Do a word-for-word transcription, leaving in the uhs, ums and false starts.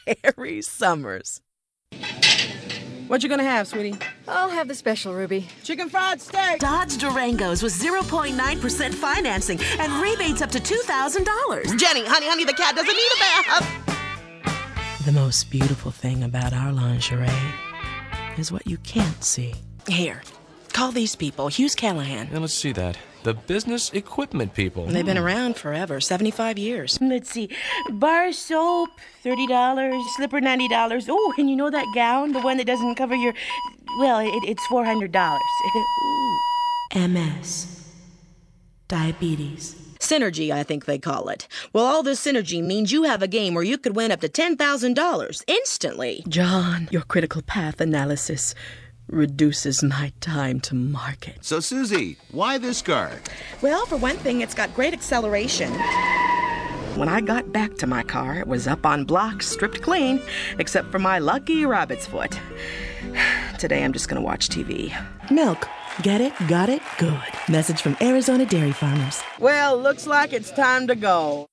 Terry Summers. What you gonna have, sweetie? I'll have the special, Ruby. Chicken fried steak. Dodge Durangos with zero point nine percent financing and rebates up to two thousand dollars. Jenny, honey, honey, the cat doesn't need a bath. The most beautiful thing about our lingerie is what you can't see. Here, call these people Hughes Callahan. Yeah, let's see that. The business equipment people. They've been around forever, seventy-five years. Let's see. Bar soap, thirty dollars. Slipper, ninety dollars. Oh, and you know that gown? The one that doesn't cover your... Well, it, it's four hundred dollars. M S. Diabetes. Synergy, I think they call it. Well, all this synergy means you have a game where you could win up to ten thousand dollars instantly. John, your critical path analysis reduces my time to market. So, Susie, why this car? Well, for one thing, it's got great acceleration. When I got back to my car, it was up on blocks, stripped clean, except for my lucky rabbit's foot. Today, I'm just going to watch T V. Milk. Get it? Got it? Good. Message from Arizona Dairy Farmers. Well, looks like it's time to go.